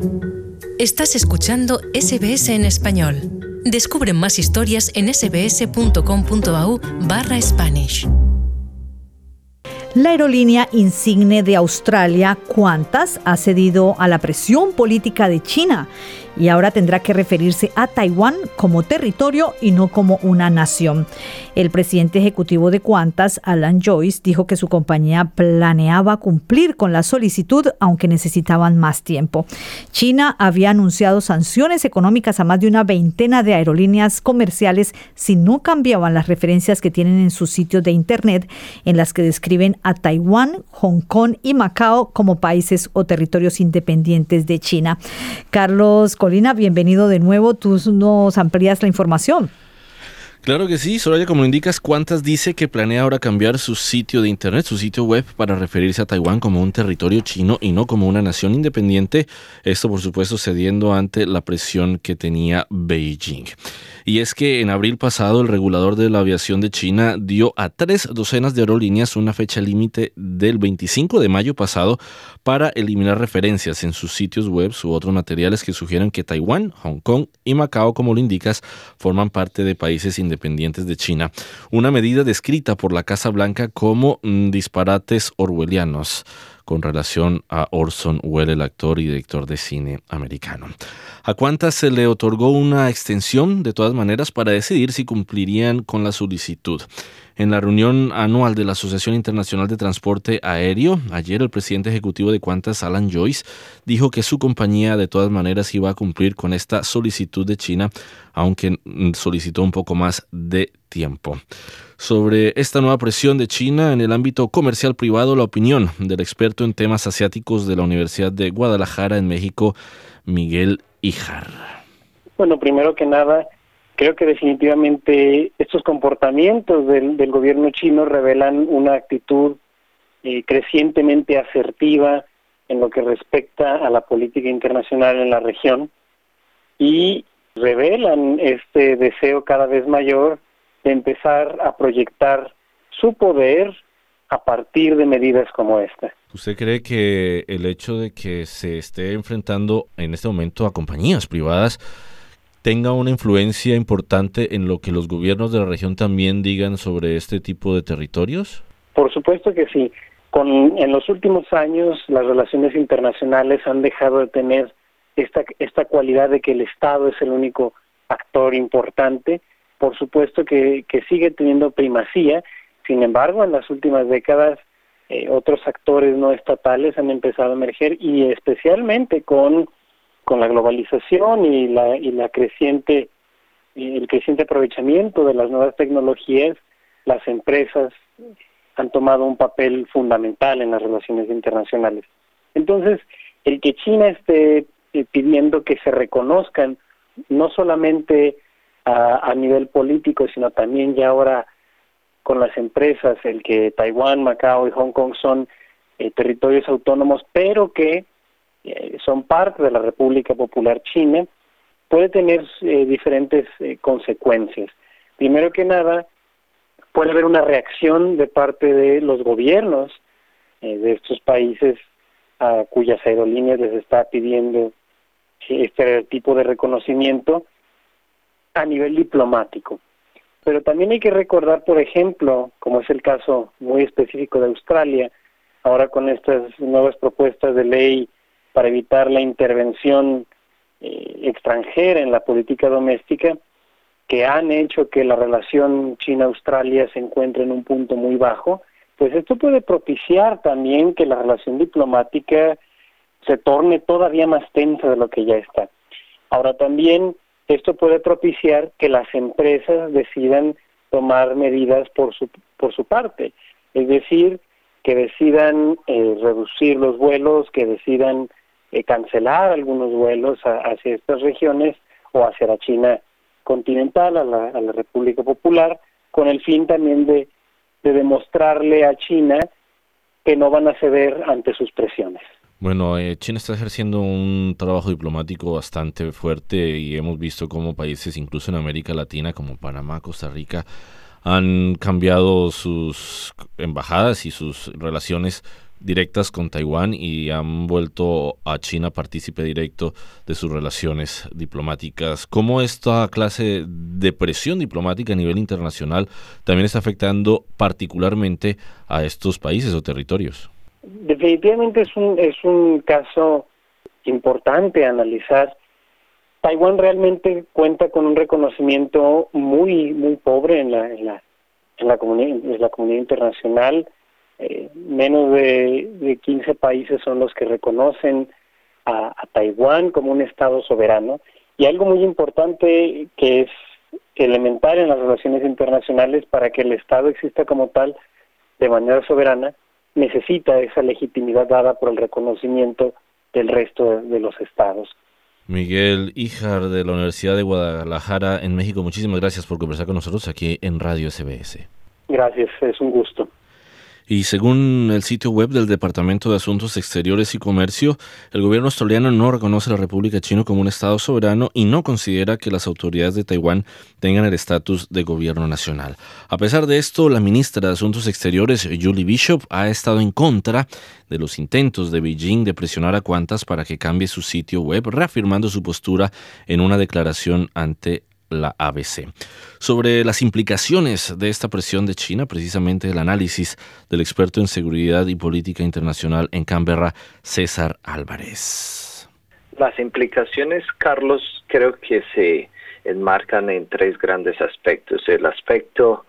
Estás escuchando SBS en español. Descubre más historias en sbs.com.au/Spanish. La aerolínea insigne de Australia, Qantas, ha cedido a la presión política de China y ahora tendrá que referirse a Taiwán como territorio y no como una nación. El presidente ejecutivo de Qantas, Alan Joyce, dijo que su compañía planeaba cumplir con la solicitud, aunque necesitaban más tiempo. China había anunciado sanciones económicas a más de una veintena de aerolíneas comerciales si no cambiaban las referencias que tienen en sus sitios de Internet, en las que describen a Taiwán, Hong Kong y Macao como países o territorios independientes de China. Carlos Colina, bienvenido de nuevo. Tú nos amplías la información. Claro que sí, Soraya, como lo indicas, Qantas dice que planea ahora cambiar su sitio de internet, su sitio web, para referirse a Taiwán como un territorio chino y no como una nación independiente. Esto, por supuesto, cediendo ante la presión que tenía Beijing. Y es que en abril pasado el regulador de la aviación de China dio a 3 docenas de aerolíneas una fecha límite del 25 de mayo pasado para eliminar referencias en sus sitios web u otros materiales que sugieran que Taiwán, Hong Kong y Macao, como lo indicas, forman parte de países independientes de China. Una medida descrita por la Casa Blanca como disparates orwellianos con relación a Orson Welles, el actor y director de cine americano. A Qantas se le otorgó una extensión, de todas maneras, para decidir si cumplirían con la solicitud. En la reunión anual de la Asociación Internacional de Transporte Aéreo, ayer el presidente ejecutivo de Qantas, Alan Joyce, dijo que su compañía de todas maneras iba a cumplir con esta solicitud de China, aunque solicitó un poco más de tiempo. Sobre esta nueva presión de China en el ámbito comercial privado, la opinión del experto en temas asiáticos de la Universidad de Guadalajara en México, Miguel Híjar. Bueno, primero que nada, creo que definitivamente estos comportamientos del gobierno chino revelan una actitud crecientemente asertiva en lo que respecta a la política internacional en la región y revelan este deseo cada vez mayor de empezar a proyectar su poder a partir de medidas como esta. ¿Usted cree que el hecho de que se esté enfrentando en este momento a compañías privadas tenga una influencia importante en lo que los gobiernos de la región también digan sobre este tipo de territorios? Por supuesto que sí. En los últimos años las relaciones internacionales han dejado de tener esta cualidad de que el Estado es el único actor importante. Por supuesto que sigue teniendo primacía. Sin embargo, en las últimas décadas otros actores no estatales han empezado a emerger y especialmente con la globalización y el creciente aprovechamiento de las nuevas tecnologías, las empresas han tomado un papel fundamental en las relaciones internacionales. Entonces, el que China esté pidiendo que se reconozcan no solamente a nivel político, sino también ya ahora con las empresas, el que Taiwán, Macao y Hong Kong son territorios autónomos, pero que son parte de la República Popular China, puede tener diferentes consecuencias. Primero que nada, puede haber una reacción de parte de los gobiernos de estos países a cuyas aerolíneas les está pidiendo este tipo de reconocimiento a nivel diplomático. Pero también hay que recordar, por ejemplo, como es el caso muy específico de Australia, ahora con estas nuevas propuestas de ley para evitar la intervención extranjera en la política doméstica, que han hecho que la relación China-Australia se encuentre en un punto muy bajo, pues esto puede propiciar también que la relación diplomática se torne todavía más tensa de lo que ya está. Ahora también esto puede propiciar que las empresas decidan tomar medidas por su parte, es decir, que decidan reducir los vuelos, que decidan cancelar algunos vuelos hacia estas regiones o hacia la China continental, a la República Popular, con el fin también de demostrarle a China que no van a ceder ante sus presiones. Bueno, China está ejerciendo un trabajo diplomático bastante fuerte y hemos visto cómo países, incluso en América Latina, como Panamá, Costa Rica, han cambiado sus embajadas y sus relaciones directas con Taiwán y han vuelto a China partícipe directo de sus relaciones diplomáticas. ¿Cómo esta clase de presión diplomática a nivel internacional también está afectando particularmente a estos países o territorios? Definitivamente es un caso importante a analizar. Taiwán realmente cuenta con un reconocimiento muy pobre en la comunidad internacional. Menos de 15 países son los que reconocen a Taiwán como un estado soberano. Y algo muy importante que es elemental en las relaciones internacionales, para que el estado exista como tal de manera soberana, necesita esa legitimidad dada por el reconocimiento del resto de los estados. Miguel Híjar, de la Universidad de Guadalajara en México, muchísimas gracias por conversar con nosotros aquí en Radio SBS. Gracias, es un gusto. Y según el sitio web del Departamento de Asuntos Exteriores y Comercio, el gobierno australiano no reconoce a la República de China como un estado soberano y no considera que las autoridades de Taiwán tengan el estatus de gobierno nacional. A pesar de esto, la ministra de Asuntos Exteriores, Julie Bishop, ha estado en contra de los intentos de Beijing de presionar a Qantas para que cambie su sitio web, reafirmando su postura en una declaración ante la ABC. Sobre las implicaciones de esta presión de China, precisamente el análisis del experto en seguridad y política internacional en Canberra, César Álvarez. Las implicaciones, Carlos, creo que se enmarcan en tres grandes aspectos. El aspecto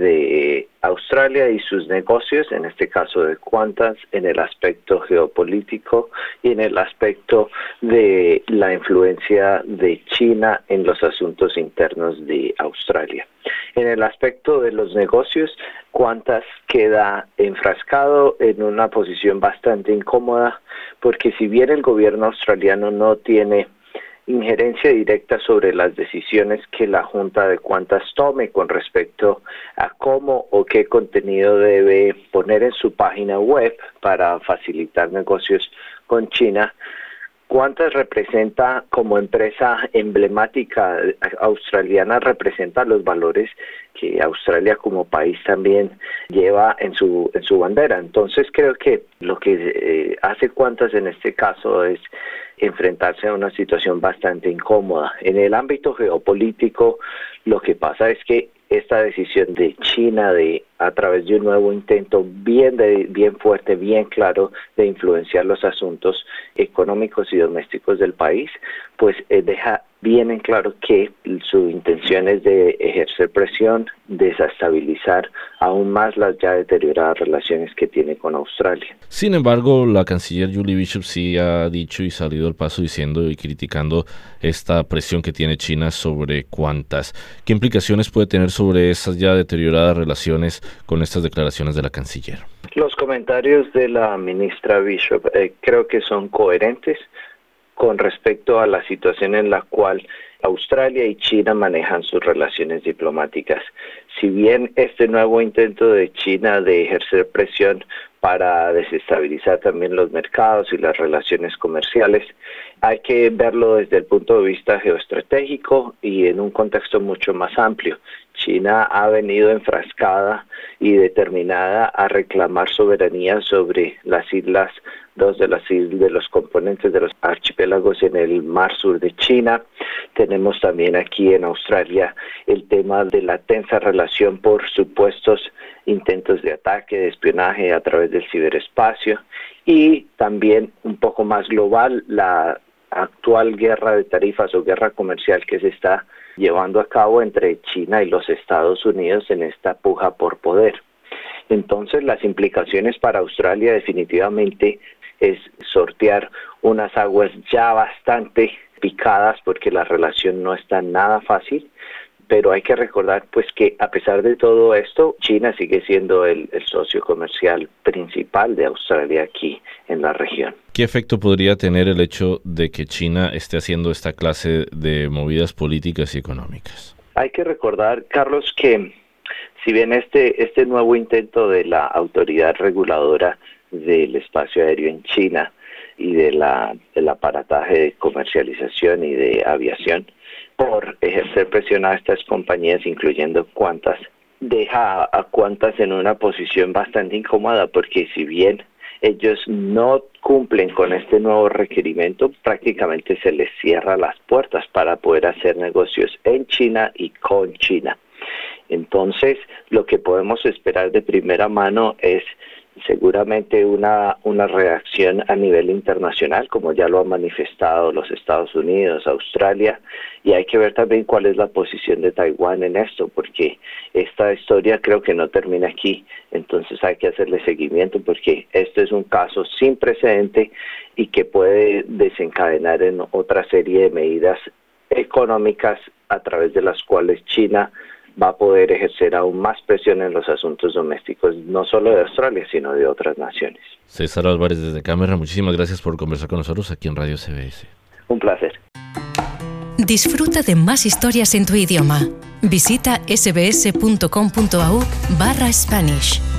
de Australia y sus negocios, en este caso de Qantas, en el aspecto geopolítico y en el aspecto de la influencia de China en los asuntos internos de Australia. En el aspecto de los negocios, Qantas queda enfrascado en una posición bastante incómoda, porque si bien el gobierno australiano no tiene injerencia directa sobre las decisiones que la Junta de Qantas tome con respecto a cómo o qué contenido debe poner en su página web para facilitar negocios con China, Qantas representa, como empresa emblemática australiana, representa los valores que Australia como país también lleva en su bandera. Entonces creo que lo que hace Qantas en este caso es enfrentarse a una situación bastante incómoda. En el ámbito geopolítico, lo que pasa es que esta decisión de China a través de un nuevo intento bien fuerte, bien claro de influenciar los asuntos económicos y domésticos del país, pues deja bien en claro que su intención es de ejercer presión, desestabilizar aún más las ya deterioradas relaciones que tiene con Australia. Sin embargo, la canciller Julie Bishop sí ha dicho y salido al paso diciendo y criticando esta presión que tiene China sobre Qantas. ¿Qué implicaciones puede tener sobre esas ya deterioradas relaciones con estas declaraciones de la canciller? Los comentarios de la ministra Bishop creo que son coherentes con respecto a la situación en la cual Australia y China manejan sus relaciones diplomáticas. Si bien este nuevo intento de China de ejercer presión para desestabilizar también los mercados y las relaciones comerciales, hay que verlo desde el punto de vista geoestratégico y en un contexto mucho más amplio. China ha venido enfrascada y determinada a reclamar soberanía sobre las islas, dos de los componentes de los archipiélagos en el mar sur de China. Tenemos también aquí en Australia el tema de la tensa relación por supuestos intentos de ataque, de espionaje a través del ciberespacio, y también un poco más global la actual guerra de tarifas o guerra comercial que se está llevando a cabo entre China y los Estados Unidos en esta puja por poder. Entonces, las implicaciones para Australia definitivamente es sortear unas aguas ya bastante picadas, porque la relación no está nada fácil, pero hay que recordar pues que a pesar de todo esto, China sigue siendo el socio comercial principal de Australia aquí en la región. ¿Qué efecto podría tener el hecho de que China esté haciendo esta clase de movidas políticas y económicas? Hay que recordar, Carlos, que si bien este nuevo intento de la autoridad reguladora del espacio aéreo en China y del aparataje de comercialización y de aviación por ejercer presión a estas compañías, incluyendo Qantas, deja a Qantas en una posición bastante incómoda, porque si bien ellos no cumplen con este nuevo requerimiento, prácticamente se les cierra las puertas para poder hacer negocios en China y con China. Entonces, lo que podemos esperar de primera mano es seguramente una reacción a nivel internacional, como ya lo han manifestado los Estados Unidos, Australia, y hay que ver también cuál es la posición de Taiwán en esto, porque esta historia creo que no termina aquí, entonces hay que hacerle seguimiento, porque esto es un caso sin precedente y que puede desencadenar en otra serie de medidas económicas a través de las cuales China va a poder ejercer aún más presión en los asuntos domésticos, no solo de Australia, sino de otras naciones. César Álvarez desde Cámara, muchísimas gracias por conversar con nosotros aquí en Radio CBS. Un placer. Disfruta de más historias en tu idioma. Visita sbs.com.au/Spanish.